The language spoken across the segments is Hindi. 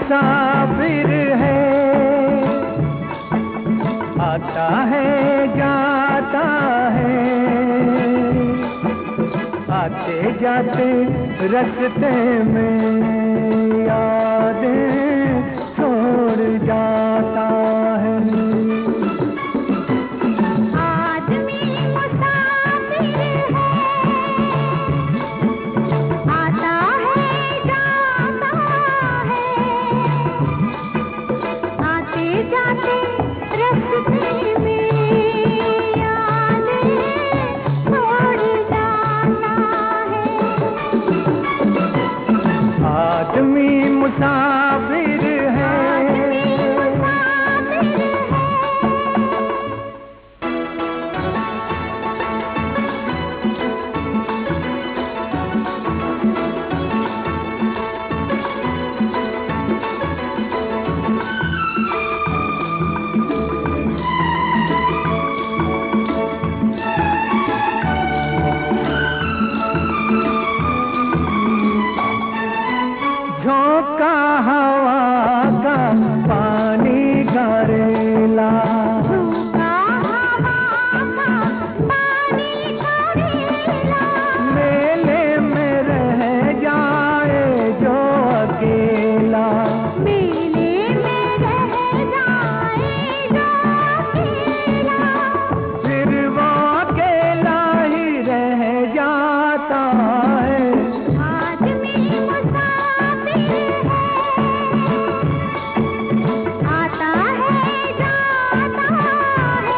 मुसाफिर है, आता है जाता है, आते जाते रास्ते में यादें छोड़ जाता है। आदमी मुसाफिर है, आता है जाता है, आते जाते रास्ते में यादें छोड़ जाता है। आदमी मुसाफिर है, झोंका हवा का पानी घरेला, झोंका हवा का पानी घरेला, मेले में रह जाए जो अकेला, मेले में रह जाए जो अकेला, फिर वो अकेला ही रह जाता है। आदमी मुसाफिर है, आता है जाता है,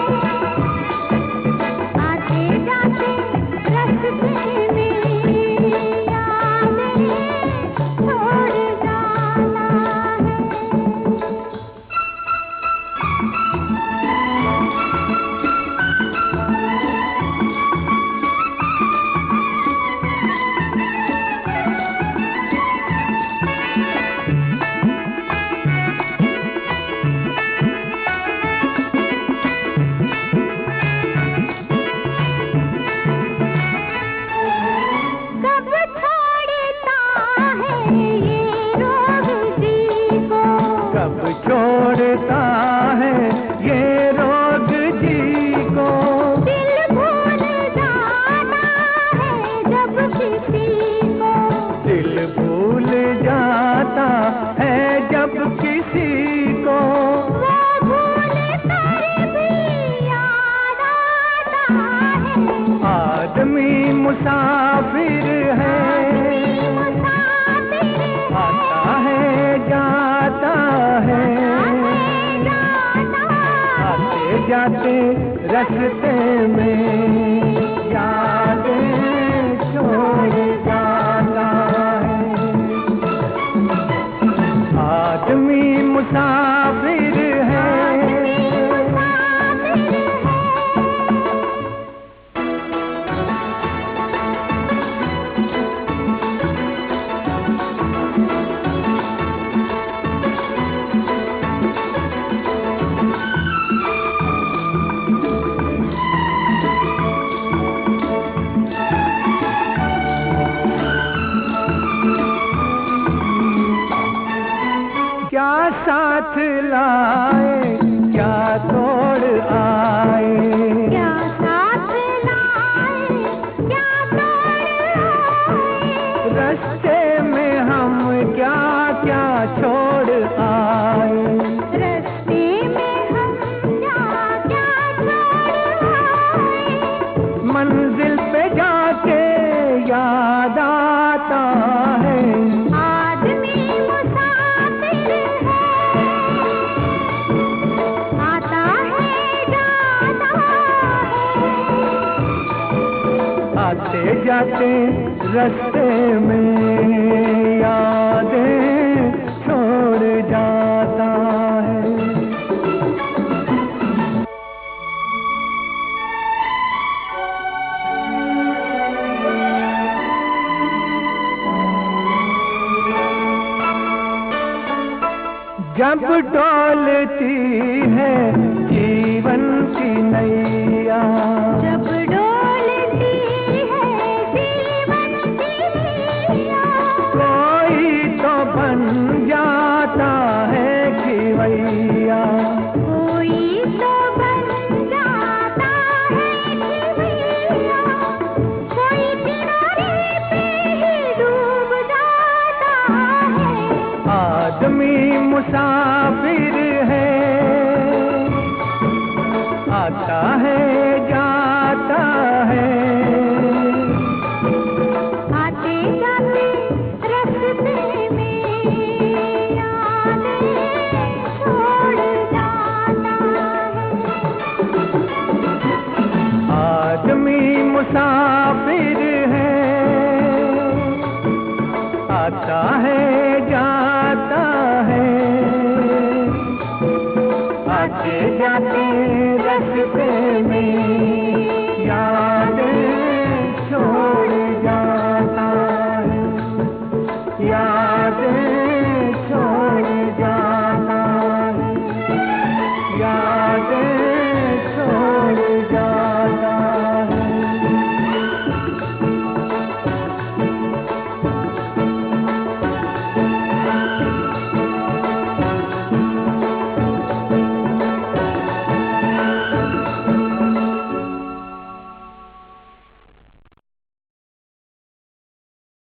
आते जाते रास्ते में यादें छोड़ जाता है। कब छोड़ता है ये रोग जी को, कब छोड़ता है ये रोग जी को, दिल भूल जाता है जब किसी को, दिल भूल जाता है जब किसी को, वो भूल कर भी याद आता है। आदमी मुसाफिर है, मुसाफिर आता है जाता है, आते जाते रास्ते में यादें छोड़ जाता है। आदमी मुसाफिर है, क्या साथ लाए क्या तोड़ आए, क्या साथ लाए क्या तोड़ आए, रास्ते में हम क्या क्या छोड़ आए, रास्ते में हम क्या क्या छोड़ आए, मंजिल पे जाके याद आता है। आदमी मुसाफिर है, आता है जाता है, आते जाते रास्ते में यादें छोड़ जाता है। जब डोलती है जीवन की नैया, जब डोलती है जीवन की नैया, कोई तो बन जा मुसाफिर है, आता है जाता है। आते जाते रास्ते में यादें छोड़ जाता है। आदमी मुसाफिर है, आता है